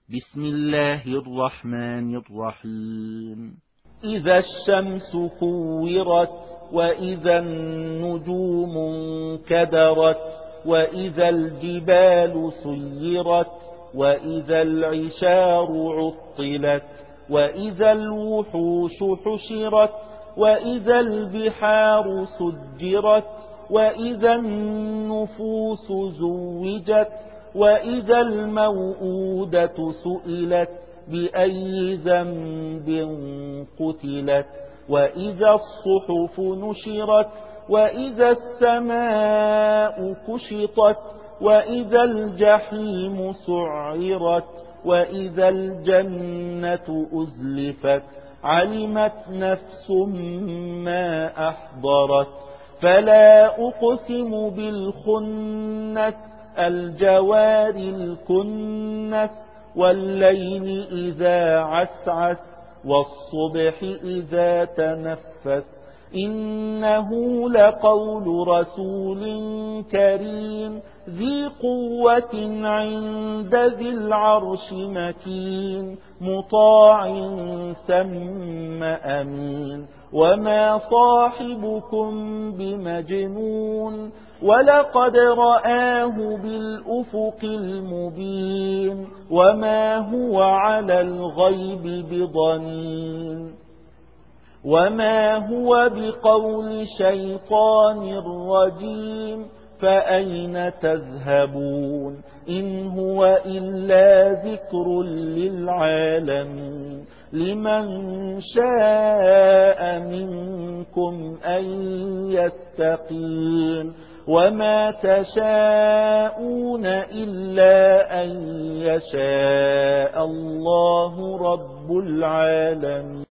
بسم الله الرحمن الرحيم. إذا الشمس كورت وإذا النجوم انكدرت وإذا الجبال سيرت وإذا العشار عطلت وإذا الوحوش حشرت وإذا البحار سجرت وإذا النفوس زوجت وإذا الموءودة سئلت بأي ذنب قتلت وإذا الصحف نشرت وإذا السماء كشطت وإذا الجحيم سعرت وإذا الجنة أزلفت علمت نفس ما أحضرت فلا أقسم بالخنس الجوار الكنس والليل إذا عسعس والصبح إذا تنفس إنه لقول رسول كريم ذي قوة عند ذي العرش مكين مطاع ثم أمين وما صاحبكم بمجنون ولقد رآه بالأفق المبين وما هو على الغيب بضنين وما هو بقول شيطان رجيم فأين تذهبون إن هو إلا ذكر للعالمين لمن شاء منكم أن يستقيم وما تشاءون إلا أن يشاء الله رب العالمين.